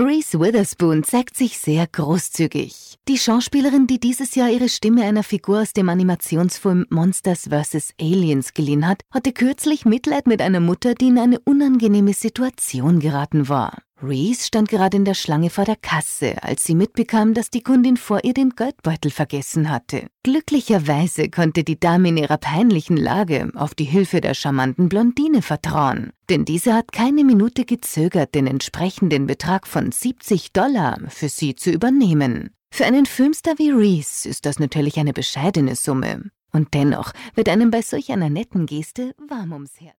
Reese Witherspoon zeigt sich sehr großzügig. Die Schauspielerin, die dieses Jahr ihre Stimme einer Figur aus dem Animationsfilm Monsters vs. Aliens geliehen hat, hatte kürzlich Mitleid mit einer Mutter, die in eine unangenehme Situation geraten war. Reese stand gerade in der Schlange vor der Kasse, als sie mitbekam, dass die Kundin vor ihr den Geldbeutel vergessen hatte. Glücklicherweise konnte die Dame in ihrer peinlichen Lage auf die Hilfe der charmanten Blondine vertrauen. Denn diese hat keine Minute gezögert, den entsprechenden Betrag von $70 für sie zu übernehmen. Für einen Filmstar wie Reese ist das natürlich eine bescheidene Summe. Und dennoch wird einem bei solch einer netten Geste warm ums Herz.